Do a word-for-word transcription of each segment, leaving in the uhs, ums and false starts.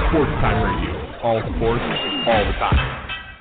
Sports Time Radio. All sports, all the time.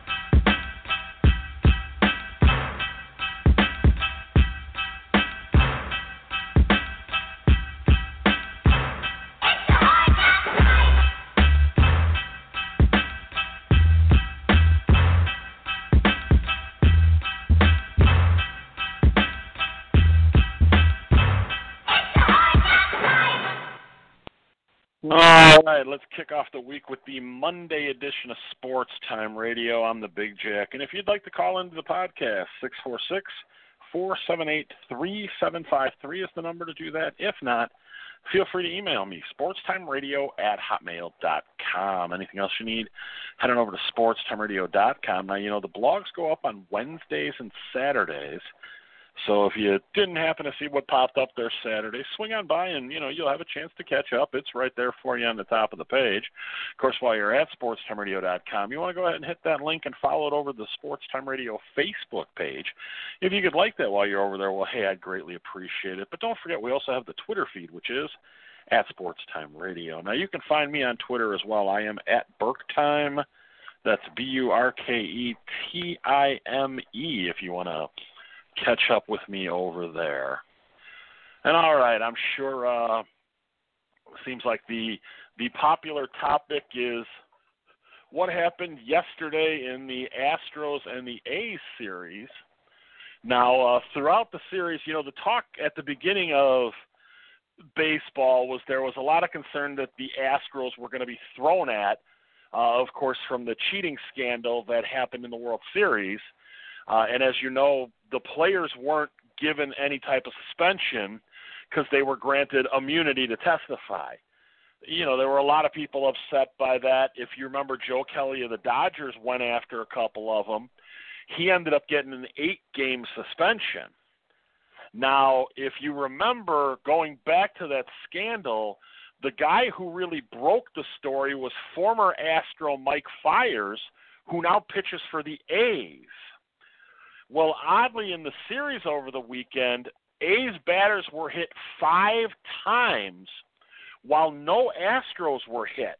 All right, let's kick off the week with the Monday edition of Sports Time Radio. I'm the Big Jack, and if you'd like to call into the podcast, six four six, four seven eight, three seven five three is the number to do that. If not, feel free to email me, sportstimeradio at hotmail dot com. Anything else you need, head on over to sportstimeradio dot com. Now, you know, the blogs go up on Wednesdays and Saturdays. So if you didn't happen to see what popped up there Saturday, swing on by and, you know, you'll have a chance to catch up. It's right there for you on the top of the page. Of course, while you're at sportstimeradio dot com, you want to go ahead and hit that link and follow it over to the Sports Time Radio Facebook page. If you could like that while you're over there, well, hey, I'd greatly appreciate it. But don't forget, we also have the Twitter feed, which is at Sports Time Radio. Now, you can find me on Twitter as well. I am at BurkTime. That's B U R K E T I M E if you want to catch up with me over there. And all right, I'm sure uh, seems like the the popular topic is what happened yesterday in the Astros and the A's series. Now, uh, throughout the series, you know, the talk at the beginning of baseball was there was a lot of concern that the Astros were going to be thrown at, uh, of course, from the cheating scandal that happened in the World Series. Uh, and as you know, the players weren't given any type of suspension because they were granted immunity to testify. You know, there were a lot of people upset by that. If you remember, Joe Kelly of the Dodgers went after a couple of them. He ended up getting an eight-game suspension. Now, if you remember, going back to that scandal, the guy who really broke the story was former Astro Mike Fiers, who now pitches for the A's. Well, oddly, in the series over the weekend, A's batters were hit five times while no Astros were hit.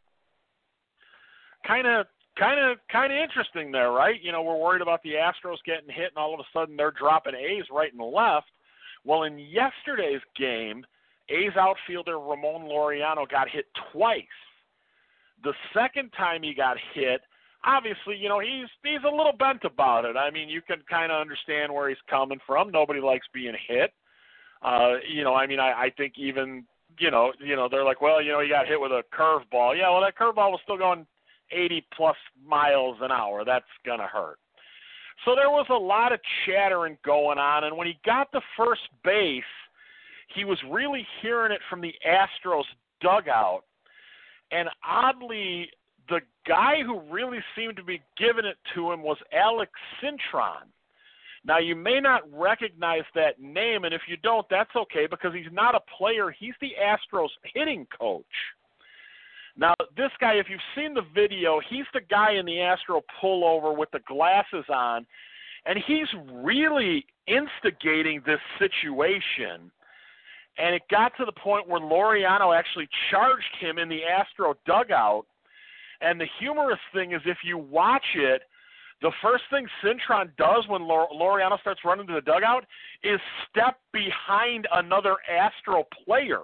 Kind of, kind of, kind of interesting there, right? You know, we're worried about the Astros getting hit, and all of a sudden they're dropping A's right and left. Well, in yesterday's game, A's outfielder Ramon Laureano got hit twice. The second time he got hit, obviously, you know, he's he's a little bent about it. I mean, you can kind of understand where he's coming from. Nobody likes being hit. Uh, you know, I mean, I, I think even, you know, you know, they're like, well, you know, he got hit with a curveball. Yeah, well, that curveball was still going eighty plus miles an hour. That's going to hurt. So there was a lot of chattering going on, and when he got to first base, he was really hearing it from the Astros dugout. And oddly, the guy who really seemed to be giving it to him was Alex Cintron. Now, you may not recognize that name, and if you don't, that's okay because he's not a player. He's the Astros hitting coach. Now, this guy, if you've seen the video, he's the guy in the Astro pullover with the glasses on, and he's really instigating this situation. And it got to the point where Laureano actually charged him in the Astro dugout. And the humorous thing is if you watch it, the first thing Cintron does when Laureano starts running to the dugout is step behind another Astro player.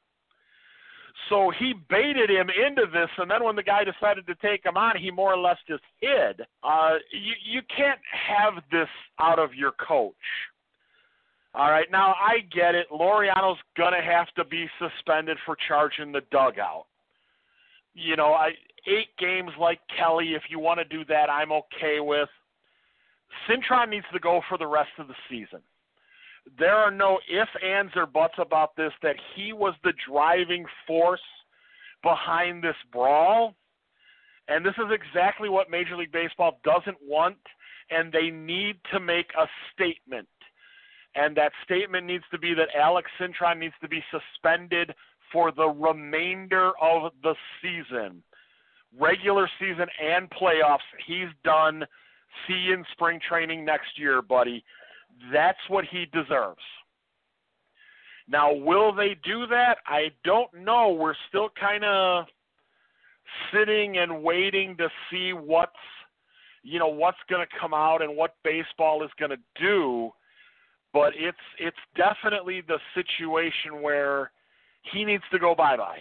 So he baited him into this, and then when the guy decided to take him on, he more or less just hid. Uh, you, you can't have this out of your coach. All right, now I get it. Laureano's going to have to be suspended for charging the dugout. You know, I, eight games like Kelly, if you want to do that, I'm okay with. Cintron needs to go for the rest of the season. There are no ifs, ands, or buts about this, that he was the driving force behind this brawl. And this is exactly what Major League Baseball doesn't want, and they need to make a statement. And that statement needs to be that Alex Cintron needs to be suspended for the remainder of the season. Regular season and playoffs, he's done. See you in spring training next year, buddy. That's what he deserves. Now, will they do that? I don't know. We're still kind of sitting and waiting to see what's, you know, what's going to come out and what baseball is going to do. But it's it's definitely the situation where he needs to go bye-bye.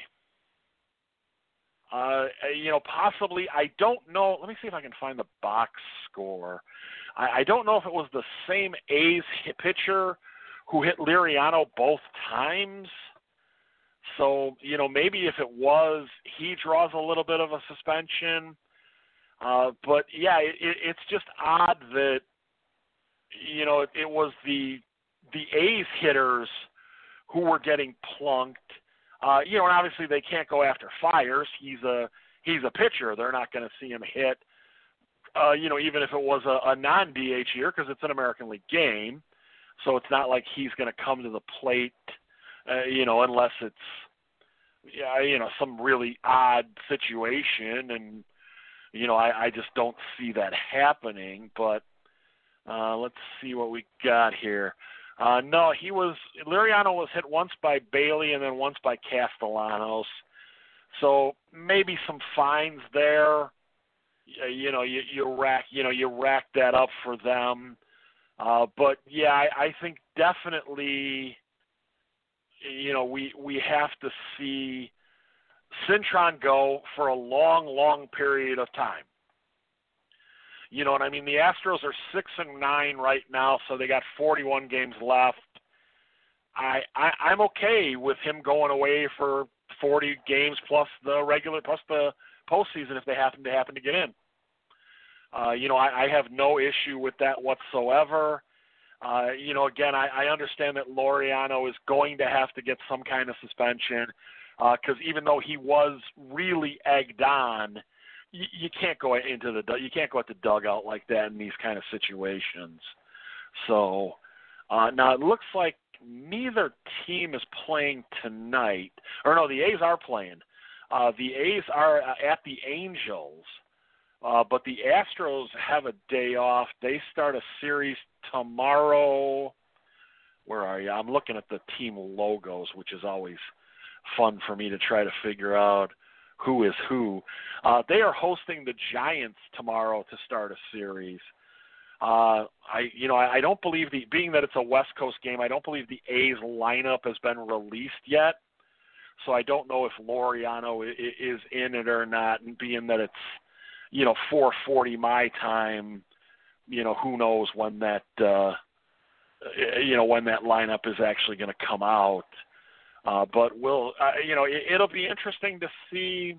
Uh, you know, possibly, I don't know. Let me see if I can find the box score. I, I don't know if it was the same A's hit pitcher who hit Liriano both times. So, you know, maybe if it was, he draws a little bit of a suspension. Uh, but, yeah, it, it's just odd that, you know, it, it was the the A's hitters who were getting plunked. Uh, you know, and obviously they can't go after Fiers. He's a he's a pitcher. They're not going to see him hit, uh, you know, even if it was a, a non-D H year, because it's an American League game. So it's not like he's going to come to the plate, uh, you know, unless it's, yeah, you know, some really odd situation. And, you know, I, I just don't see that happening. But uh, let's see what we got here. Uh, no, he was Liriano was hit once by Bailey and then once by Castellanos. So maybe some fines there. You know, you, you rack you know you rack that up for them. Uh, but yeah, I, I think definitely, you know, we we have to see Cintron go for a long, long period of time. You know what I mean? The Astros are six and nine right now, so they got forty-one games left. I, I I'm okay with him going away for forty games plus the regular plus the postseason if they happen to happen to get in. Uh, you know, I, I have no issue with that whatsoever. Uh, you know, again, I, I understand that Liriano is going to have to get some kind of suspension because uh, even though he was really egged on, you, you can't go into the you can't go at the dugout like that in these kind of situations. So uh, now it looks like neither team is playing tonight, or no, the A's are playing. Uh, the A's are at the Angels, uh, but the Astros have a day off. They start a series tomorrow. Where are you? I'm looking at the team logos, which is always fun for me to try to figure out who is who. Uh, they are hosting the Giants tomorrow to start a series. Uh, I, you know, I, I don't believe the, being that it's a West Coast game, I don't believe the A's lineup has been released yet. So I don't know if Liriano is in it or not. And being that it's, you know, four forty my time, you know, who knows when that, uh, you know, when that lineup is actually going to come out. Uh, but we'll, uh, you know, it, it'll be interesting to see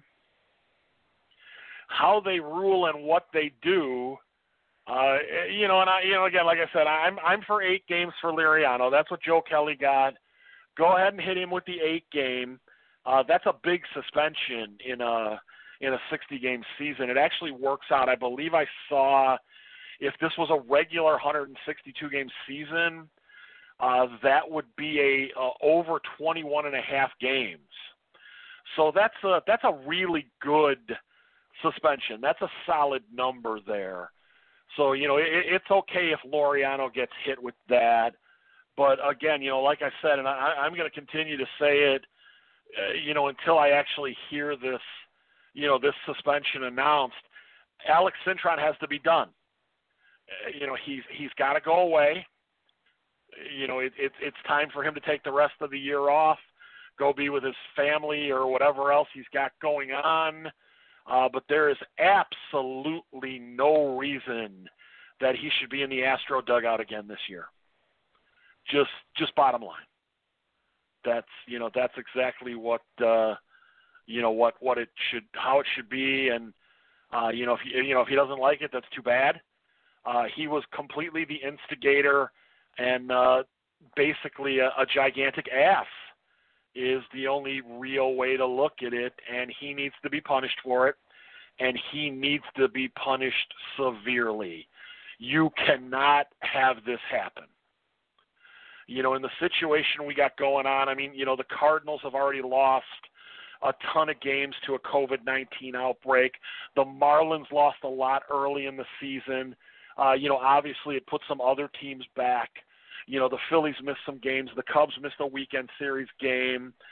how they rule and what they do. Uh, you know, and I, you know, again, like I said, I'm I'm for eight games for Liriano. That's what Joe Kelly got. Go ahead and hit him with the eight game. Uh, that's a big suspension in a in a sixty game season. It actually works out. I believe I saw if this was a regular one hundred sixty-two game season, uh, that would be a uh, over twenty-one and a half games. So that's a that's a really good suspension. That's a solid number there. So, you know, it, it's okay if Liriano gets hit with that. But, again, you know, like I said, and I, I'm going to continue to say it, uh, you know, until I actually hear this, you know, this suspension announced, Alex Cintron has to be done. Uh, you know, he's he's got to go away. You know, it, it, it's time for him to take the rest of the year off, go be with his family or whatever else he's got going on. Uh, but there is absolutely no reason that he should be in the Astro dugout again this year. Just, just bottom line. That's, you know, that's exactly what, uh, you know, what, what it should, how it should be. And, uh, you know, if he, you know, if he doesn't like it, that's too bad. Uh, he was completely the instigator and, uh, basically a, a gigantic ass is the only real way to look at it, and he needs to be punished for it, and he needs to be punished severely. You cannot have this happen. You know, in the situation we got going on, I mean, you know, the Cardinals have already lost a ton of games to a COVID nineteen outbreak. The Marlins lost a lot early in the season. Uh, you know, obviously it put some other teams back. You know, the Phillies missed some games. The Cubs missed a weekend series game.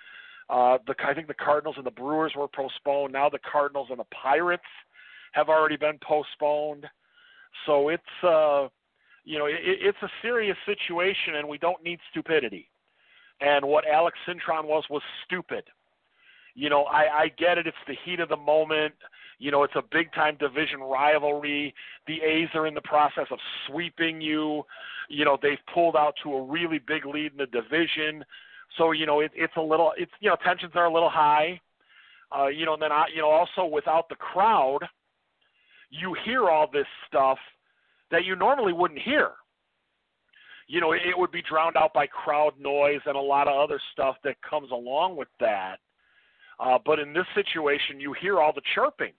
Uh, the, I think the Cardinals and the Brewers were postponed. Now the Cardinals and the Pirates have already been postponed. So it's, uh, you know, it, it's a serious situation, and we don't need stupidity. And what Alex Cintron was was stupid. You know, I, I get it. It's the heat of the moment. You know, it's a big-time division rivalry. The A's are in the process of sweeping you. You know, they've pulled out to a really big lead in the division. So, you know, it, it's a little, it's, you know, tensions are a little high. Uh, you know, and then, I, you know, also without the crowd, you hear all this stuff that you normally wouldn't hear. You know, it, it would be drowned out by crowd noise and a lot of other stuff that comes along with that. Uh, but in this situation, you hear all the chirping.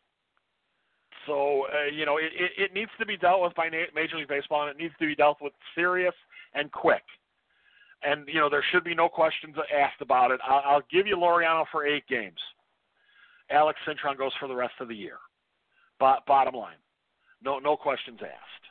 So, uh, you know, it, it, it needs to be dealt with by Major League Baseball, and it needs to be dealt with serious and quick. And, you know, there should be no questions asked about it. I'll, I'll give you Laureano for eight games. Alex Cintron goes for the rest of the year. Bo- bottom line. No no questions asked.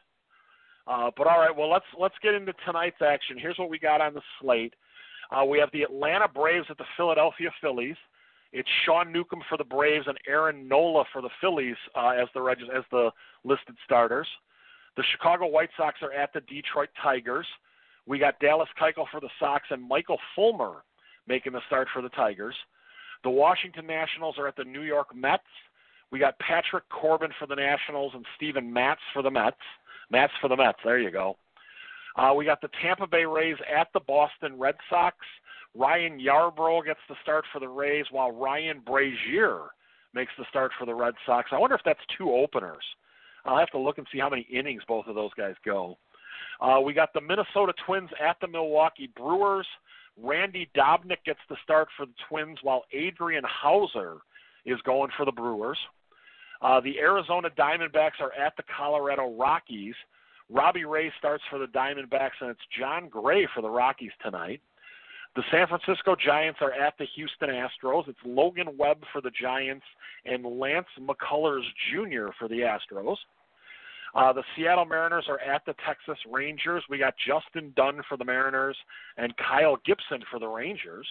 Uh, but, all right, well, let's let's get into tonight's action. Here's what we got on the slate. Uh, we have the Atlanta Braves at the Philadelphia Phillies. It's Sean Newcomb for the Braves and Aaron Nola for the Phillies uh, as the reg- as the listed starters. The Chicago White Sox are at the Detroit Tigers. We got Dallas Keuchel for the Sox and Michael Fulmer making the start for the Tigers. The Washington Nationals are at the New York Mets. We got Patrick Corbin for the Nationals and Steven Matz for the Mets. Matz for the Mets, there you go. Uh, we got the Tampa Bay Rays at the Boston Red Sox. Ryan Yarbrough gets the start for the Rays, while Ryan Brazier makes the start for the Red Sox. I wonder if that's two openers. I'll have to look and see how many innings both of those guys go. Uh, we got the Minnesota Twins at the Milwaukee Brewers. Randy Dobnak gets the start for the Twins, while Adrian Hauser is going for the Brewers. Uh, the Arizona Diamondbacks are at the Colorado Rockies. Robbie Ray starts for the Diamondbacks, and it's John Gray for the Rockies tonight. The San Francisco Giants are at the Houston Astros. It's Logan Webb for the Giants and Lance McCullers Junior for the Astros. Uh, the Seattle Mariners are at the Texas Rangers. We got Justin Dunn for the Mariners and Kyle Gibson for the Rangers.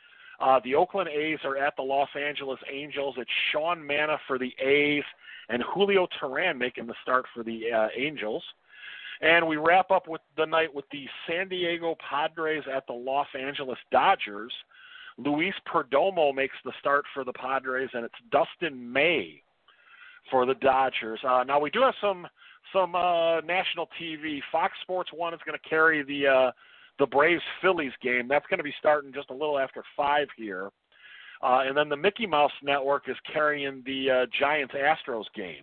Uh, the Oakland A's are at the Los Angeles Angels. It's Sean Manna for the A's and Julio Teheran making the start for the uh, Angels. And we wrap up with the night with the San Diego Padres at the Los Angeles Dodgers. Luis Perdomo makes the start for the Padres, and it's Dustin May for the Dodgers. Uh, now, we do have some some uh, national T V. Fox Sports one is going to carry the uh, the Braves-Phillies game. That's going to be starting just a little after five here. Uh, and then the Mickey Mouse Network is carrying the uh, Giants-Astros game.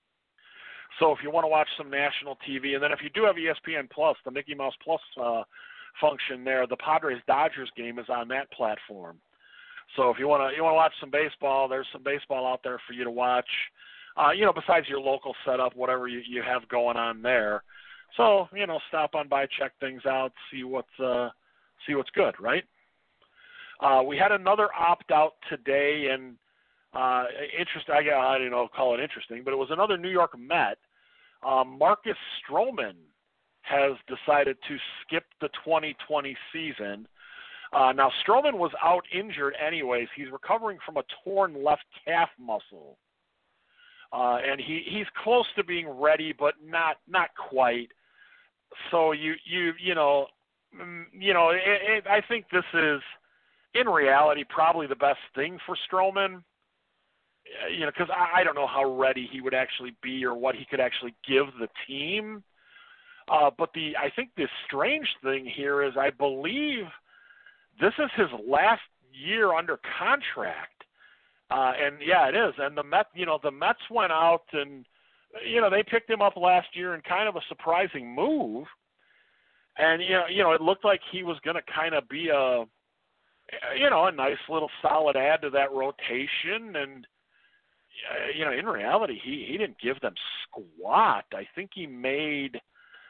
So if you want to watch some national T V, and then if you do have E S P N Plus, the Mickey Mouse Plus uh, function there, the Padres-Dodgers game is on that platform. So if you want to you want to watch some baseball, there's some baseball out there for you to watch. Uh, you know, besides your local setup, whatever you, you have going on there. So you know, stop on by, check things out, see what's uh, see what's good, right? Uh, we had another opt-out today, and uh, interest. I, I don't know, call it interesting, but it was another New York Met. Uh, Marcus Stroman has decided to skip the twenty twenty season. Uh, now, Stroman was out injured anyways. He's recovering from a torn left calf muscle. Uh, and he, he's close to being ready, but not not quite. So, you you you know, you know, it, it, I think this is, in reality, probably the best thing for Stroman. You know, because I, I don't know how ready he would actually be or what he could actually give the team. Uh, but the I think the strange thing here is I believe this is his last year under contract. Uh, and yeah, it is. And the Mets, you know, the Mets went out and, you know, they picked him up last year in kind of a surprising move. And, you know, you know, it looked like he was going to kind of be a, you know, a nice little solid add to that rotation. And, you know, in reality, he, he didn't give them squat. I think he made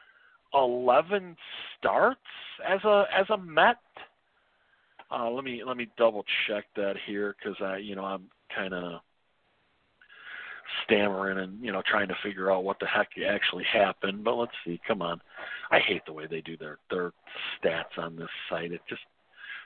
eleven starts as a as a Met. Uh, let me let me double check that here because I, you know, I'm kind of stammering and you know trying to figure out what the heck actually happened. But let's see. Come on, I hate the way they do their their stats on this site. It just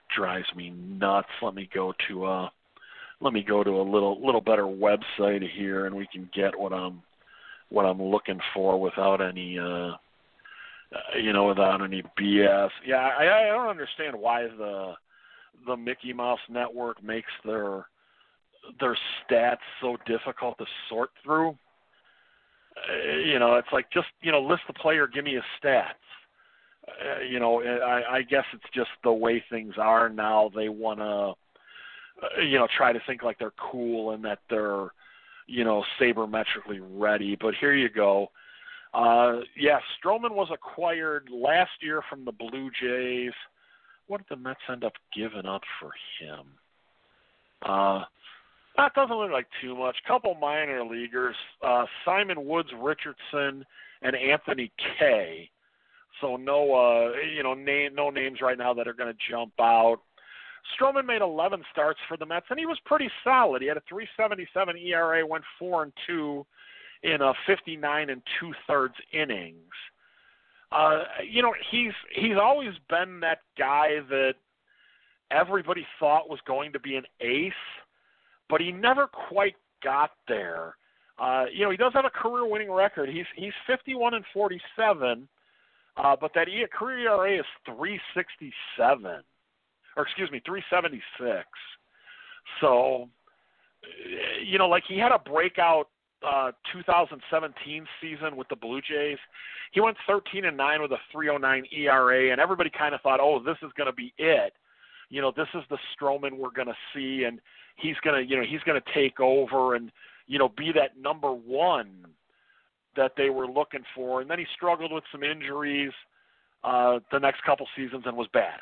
drives me nuts. Let me go to uh let me go to a little little better website here, and we can get what I'm what I'm looking for without any uh you know without any B S. Yeah, I, I don't understand why the the Mickey Mouse Network makes their their stats so difficult to sort through. Uh, you know, it's like just you know list the player, give me his stats. Uh, you know, I, I guess it's just the way things are now. They want to, uh, you know, try to think like they're cool and that they're, you know, sabermetrically ready. But here you go. Uh, yeah, Stroman was acquired last year from the Blue Jays. What did the Mets end up giving up for him? Uh, that doesn't look like too much. Couple minor leaguers, uh, Simon Woods Richardson and Anthony Kay. So no, uh, you know, name, no names right now that are going to jump out. Stroman made eleven starts for the Mets, and he was pretty solid. He had a three seventy-seven E R A, went four and two in a fifty-nine and two thirds innings. Uh, you know, he's he's always been that guy that everybody thought was going to be an ace, but he never quite got there. Uh, you know, he does have a career-winning record. He's he's fifty-one and forty-seven. Uh, but that e- career E R A is three sixty-seven, or excuse me, three seventy-six. So, you know, like he had a breakout uh, two thousand seventeen season with the Blue Jays. He went thirteen and nine with a three oh nine E R A, and everybody kind of thought, oh, this is going to be it. You know, this is the Stroman we're going to see, and he's going to, you know, he's going to take over and, you know, be that number one that they were looking for. And then he struggled with some injuries uh, the next couple seasons and was bad.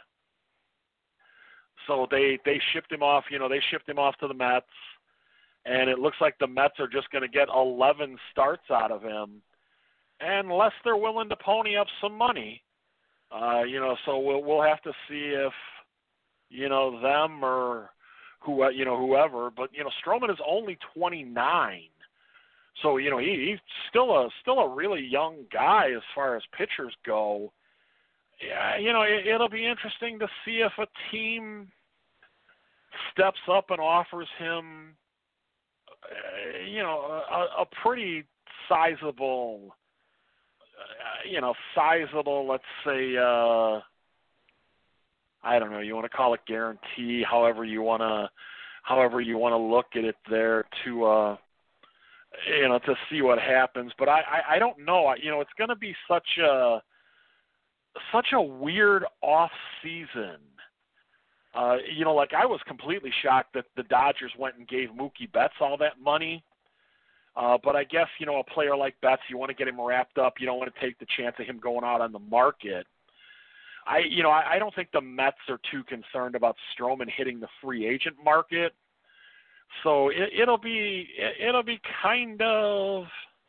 So they, they shipped him off, you know, they shipped him off to the Mets, and it looks like the Mets are just going to get eleven starts out of him, unless they're willing to pony up some money. Uh, you know, so we'll, we'll have to see if, you know, them or who, you know, whoever, but, you know, Stroman is only twenty-nine. So, you know, he, he's still a still a really young guy as far as pitchers go. Yeah, you know, it, it'll be interesting to see if a team steps up and offers him, uh, you know, a, a pretty sizable, uh, you know, sizable, let's say, uh, I don't know, you want to call it guarantee, however you want to, however you want to look at it there to, uh, you know, to see what happens. But I, I, I don't know. You know, it's going to be such a such a weird off season. Uh, you know, like I was completely shocked that the Dodgers went and gave Mookie Betts all that money. Uh, but I guess, you know, a player like Betts, you want to get him wrapped up. You don't want to take the chance of him going out on the market. I, you know, I, I don't think the Mets are too concerned about Stroman hitting the free agent market. So it, it'll be it'll be kind of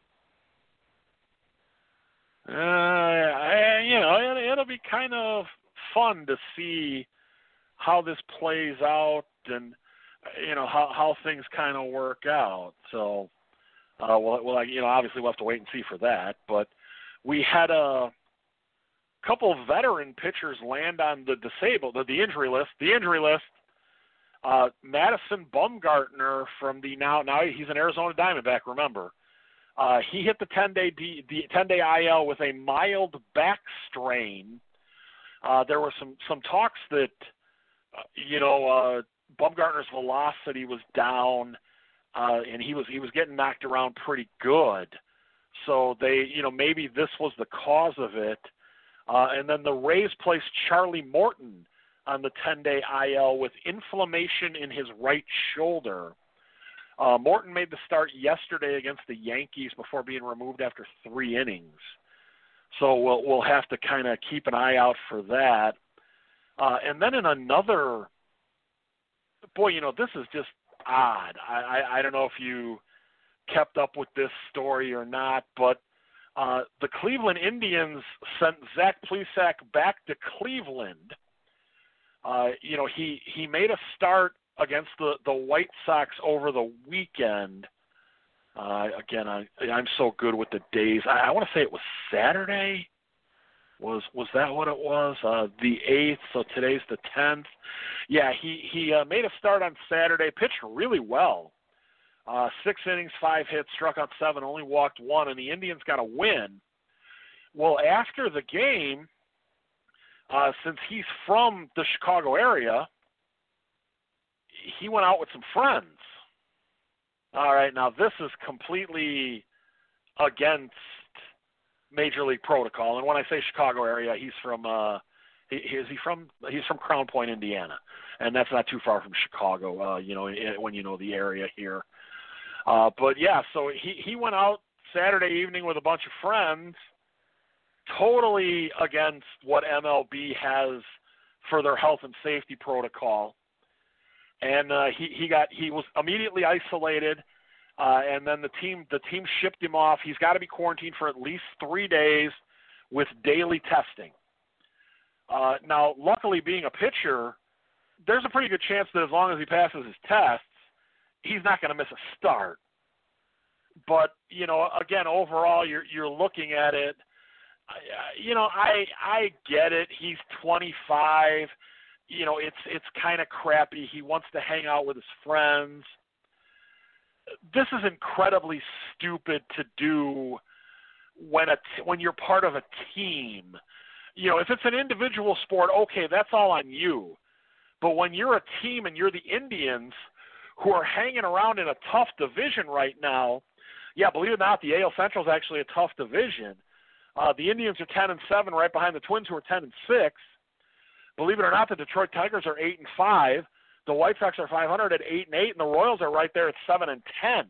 uh, I, you know it, it'll be kind of fun to see how this plays out and you know how how things kind of work out. So uh, well, well, you know, obviously we'll have to wait and see for that. But we had a couple of veteran pitchers land on the disabled, the, the injury list. The injury list. Uh, Madison Bumgarner from the now now he's an Arizona Diamondback. Remember, uh, he hit the ten-day D, the ten-day I L with a mild back strain. Uh, there were some some talks that uh, you know uh, Bumgarner's velocity was down, uh, and he was he was getting knocked around pretty good. So they you know maybe this was the cause of it. Uh, and then the Rays placed Charlie Morton on the ten-day I L with inflammation in his right shoulder. Uh, Morton made the start yesterday against the Yankees before being removed after three innings. So we'll we'll have to kind of keep an eye out for that. Uh, and then in another, boy, you know, this is just odd. I, I, I don't know if you kept up with this story or not, but uh, the Cleveland Indians sent Zach Plesac back to Cleveland. Uh, you know, he, he made a start against the, the White Sox over the weekend. Uh, again, I, I'm so good with the days. I, I want to say it was Saturday Was was that what it was? Uh, the eighth, so today's the tenth. Yeah, he, he uh, made a start on Saturday, pitched really well. Uh, six innings, five hits, struck out seven, only walked one, and the Indians got a win. Well, after the game, uh, since he's from the Chicago area, he went out with some friends. All right, now this is completely against Major League protocol, and when I say Chicago area, he's from uh, he, is he from he's from Crown Point, Indiana, and that's not too far from Chicago. Uh, you know, when you know the area here. Uh, but yeah, so he he went out Saturday evening with a bunch of friends, totally against what M L B has for their health and safety protocol, and uh, he he got he was immediately isolated. Uh, and then the team the team shipped him off. He's got to be quarantined for at least three days with daily testing. Uh, now, luckily, being a pitcher, there's a pretty good chance that as long as he passes his tests, he's not going to miss a start. But, you know, again, overall, you're you're looking at it. You know, I I get it. He's twenty-five. You know, it's it's kind of crappy. He wants to hang out with his friends. This is incredibly stupid to do when a t- when you're part of a team. You know, if it's an individual sport, okay, that's all on you. But when you're a team and you're the Indians who are hanging around in a tough division right now, yeah, believe it or not, the A L Central is actually a tough division. Uh, the Indians are ten and seven, right behind the Twins, who are ten and six. Believe it or not, the Detroit Tigers are eight and five. The White Sox are five hundred at eight and eight, and the Royals are right there at seven and ten.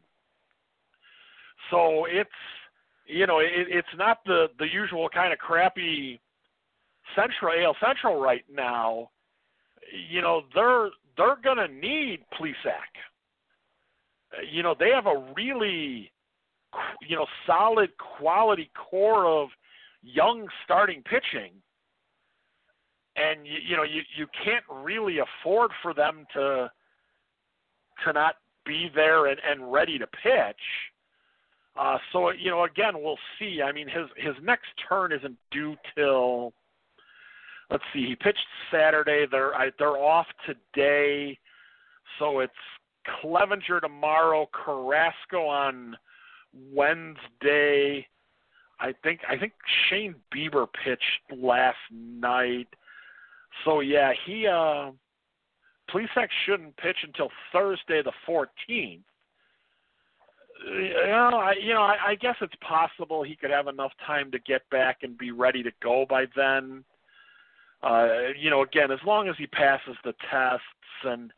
So it's, you know, it, it's not the, the usual kind of crappy Central A L Central right now. You know, they're they're gonna need Plesac. You know, they have a really, you know, solid quality core of young starting pitching. And, you, you know, you, you can't really afford for them to to not be there and, and ready to pitch. Uh, so, you know, again, we'll see. I mean, his, his next turn isn't due till, let's see, he pitched Saturday. They're, I, they're off today. So it's Clevenger tomorrow, Carrasco on Wednesday. I think I think Shane Bieber pitched last night. So, yeah, he uh, Plesac shouldn't pitch until Thursday the fourteenth. You know, I, you know, I, I guess it's possible he could have enough time to get back and be ready to go by then. Uh, you know, again, as long as he passes the tests and,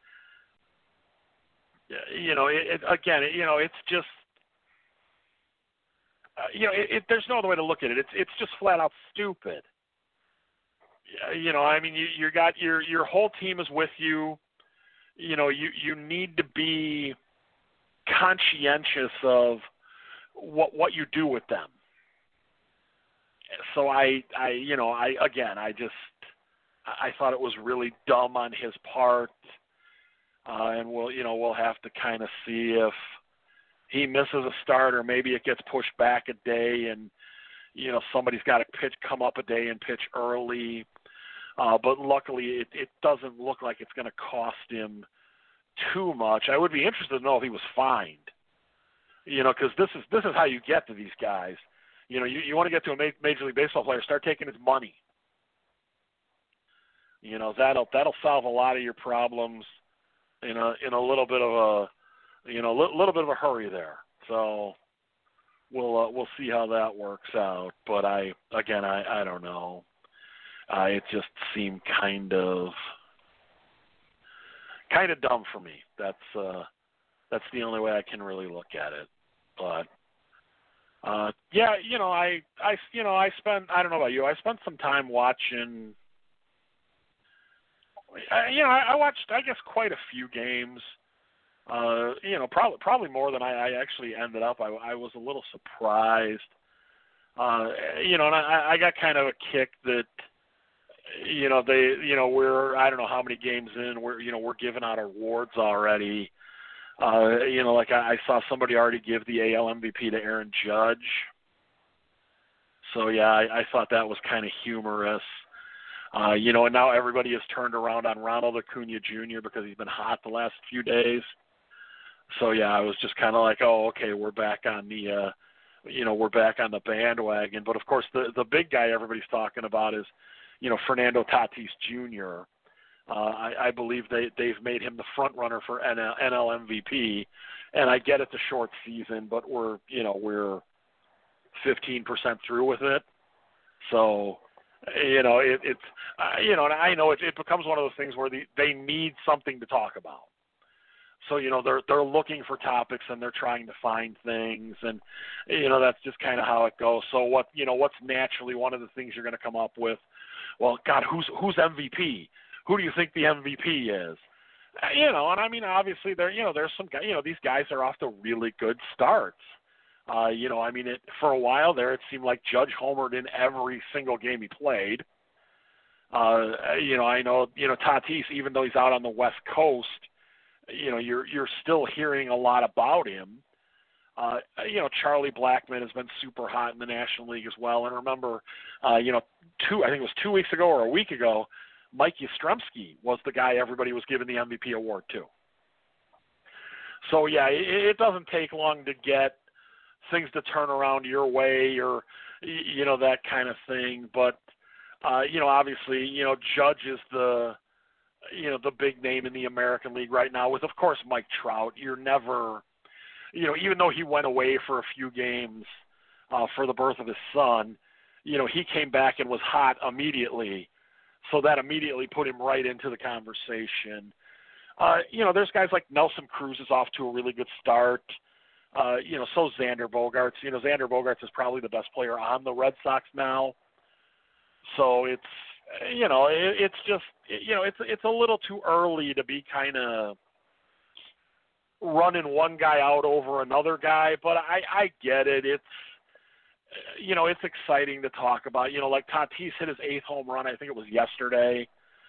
you know, it, it, again, it, you know, it's just, uh, you know, it, it, there's no other way to look at it. It's it's just flat out stupid. You know, I mean, you you got your your whole team is with you. You know, you you need to be conscientious of what what you do with them. So I I you know I again I just I thought it was really dumb on his part, uh, and we'll you know we'll have to kind of see if he misses a start or maybe it gets pushed back a day and you know somebody's got to pitch come up a day and pitch early. Uh, but luckily, it, it doesn't look like it's going to cost him too much. I would be interested to know if he was fined, you know, because this is this is how you get to these guys. You know, you, you want to get to a ma- Major League Baseball player, start taking his money. You know, that'll that'll solve a lot of your problems in a in a little bit of a you know li- little bit of a hurry there. So we'll uh, we'll see how that works out. But I again, I, I don't know. Uh, it just seemed kind of kind of dumb for me. That's uh, that's the only way I can really look at it. But uh, yeah, you know, I I you know I spent I don't know about you. I spent some time watching. I, you know, I, I watched I guess quite a few games. Uh, you know, probably probably more than I, I actually ended up. I, I was a little surprised. Uh, you know, and I, I got kind of a kick that. You know, they, you know, we're, I don't know how many games in, we're, you know, we're giving out awards already. Uh, you know, like I, I saw somebody already give the A L M V P to Aaron Judge. So, yeah, I, I thought that was kind of humorous. Uh, you know, and now everybody has turned around on Ronald Acuna Junior because he's been hot the last few days. So, yeah, I was just kind of like, oh, okay, we're back on the, uh, you know, we're back on the bandwagon. But, of course, the, the big guy everybody's talking about is, you know, Fernando Tatis Junior Uh, I, I believe they, they've made him the front runner for N L, N L M V P. And I get it, the short season, but we're, you know, we're fifteen percent through with it. So, you know, it, it's, uh, you know, and I know it, it becomes one of those things where the, they need something to talk about. So, you know, they're they're looking for topics and they're trying to find things, and, you know, that's just kind of how it goes. So what, you know, what's naturally one of the things you're going to come up with? Well, God, who's who's M V P? Who do you think the M V P is? You know, and I mean, obviously there, you know, there's some guys, you know, these guys are off to really good starts. Uh, you know, I mean, it, for a while there, it seemed like Judge homered in every single game he played. Uh, you know, I know, you know, Tatis, even though he's out on the West Coast, you know, you're you're still hearing a lot about him. Uh, you know, Charlie Blackmon has been super hot in the National League as well. And remember, uh, you know, two I think it was two weeks ago or a week ago, Mike Yastrzemski was the guy everybody was giving the M V P award to. So, yeah, it, it doesn't take long to get things to turn around your way or, you know, that kind of thing. But, uh, you know, obviously, you know, Judge is the, you know, the big name in the American League right now with, of course, Mike Trout. You're never, you know, even though he went away for a few games uh, for the birth of his son, you know, he came back and was hot immediately. So that immediately put him right into the conversation. Uh, you know, there's guys like Nelson Cruz is off to a really good start. Uh, you know, so Xander Bogaerts. You know, Xander Bogaerts is probably the best player on the Red Sox now. So it's, you know, it, it's just, you know, it's it's a little too early to be kind of running one guy out over another guy. But I, I get it. It's, you know, it's exciting to talk about. You know, like Tatis hit his eighth home run, I think it was yesterday.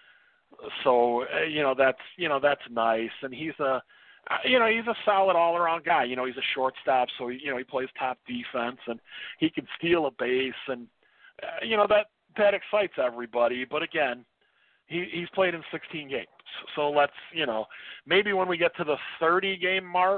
So, you know, that's, you know, that's nice. And he's a, you know, he's a solid all-around guy. You know, he's a shortstop, so, you know, he plays top defense, and he can steal a base. And, uh, you know, that, that excites everybody. But, again, he, he's played in sixteen games. So let's, you know, maybe when we get to the thirty-game mark,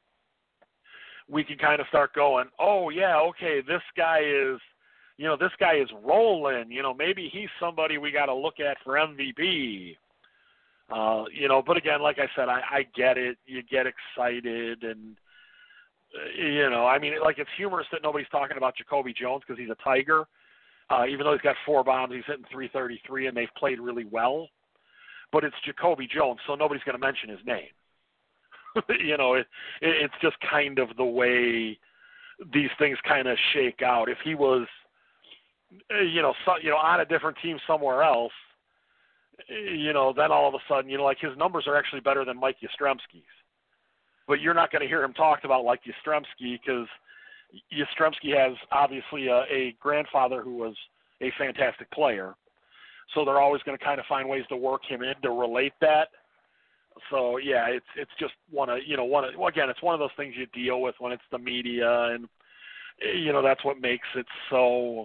we can kind of start going, oh, yeah, okay, this guy is, you know, this guy is rolling. You know, maybe he's somebody we got to look at for M V P. Uh, you know, but again, like I said, I, I get it. You get excited, and uh, you know, I mean, like it's humorous that nobody's talking about Jacoby Jones because he's a Tiger. Uh, even though he's got four bombs, he's hitting three thirty-three, and they've played really well. But it's Jacoby Jones, so nobody's going to mention his name. you know, it, it, it's just kind of the way these things kind of shake out. If he was, you know, so, you know, on a different team somewhere else, you know, then all of a sudden, you know, like his numbers are actually better than Mike Yastrzemski's. But you're not going to hear him talked about like Yastrzemski because Yastrzemski has obviously a, a grandfather who was a fantastic player. So they're always going to kind of find ways to work him in to relate that. So yeah, it's it's just one of you know one of well, again it's one of those things you deal with when it's the media, and you know that's what makes it so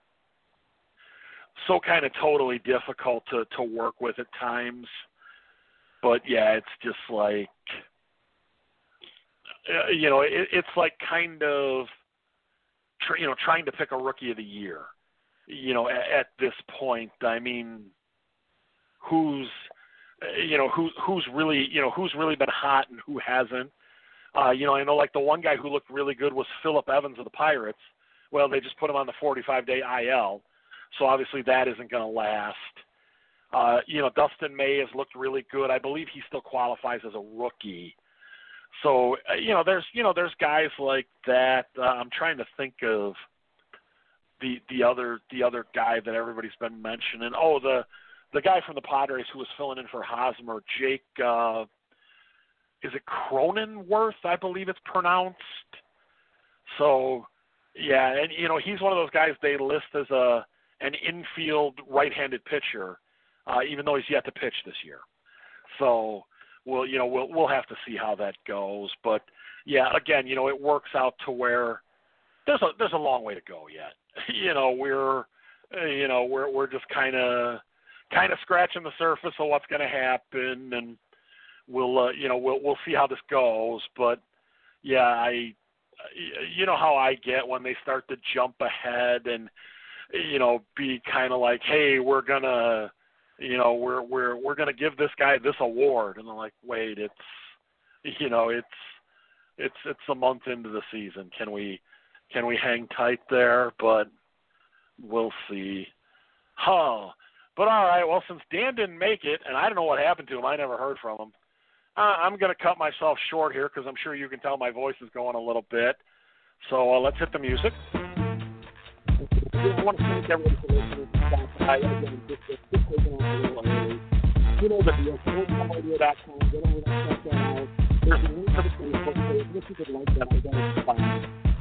so kind of totally difficult to to work with at times. But yeah, it's just like uh, you know it, it's like kind of tr- you know trying to pick a rookie of the year. You know, at, at this point, I mean, who's you know, who, who's really, you know, who's really been hot and who hasn't. Uh, you know, I know like the one guy who looked really good was Phillip Evans of the Pirates. Well, they just put him on the forty-five day I L, so obviously that isn't going to last. Uh, you know, Dustin May has looked really good. I believe he still qualifies as a rookie. So, uh, you know, there's, you know, there's guys like that. Uh, I'm trying to think of the the other the other guy that everybody's been mentioning. Oh, the The guy from the Padres who was filling in for Hosmer, Jake, uh, is it Cronenworth, I believe it's pronounced. So, yeah, and, you know, he's one of those guys they list as a an infield right-handed pitcher, uh, even though he's yet to pitch this year. So, we'll, you know, we'll, we'll have to see how that goes. But, yeah, again, you know, it works out to where, there's a there's a long way to go yet. You know, we're you know we're we're just kind of kind of scratching the surface of what's going to happen, and we'll uh, you know we'll we'll see how this goes. But yeah, I you know how I get when they start to jump ahead and you know be kind of like, hey, we're gonna you know we're we're we're gonna give this guy this award, and I'm like, wait, it's you know it's it's it's a month into the season. Can we can we hang tight there? But we'll see. Huh. But all right, well, since Dan didn't make it, and I don't know what happened to him, I never heard from him, uh, I'm going to cut myself short here because I'm sure you can tell my voice is going a little bit. So uh, let's hit the music. I want to thank everyone for listening. I, again, just, just taking on a little early. You know the deal. sports home radio dot com. Get over there, check that out. There's a link to the Facebook page. If you could like that, I got it.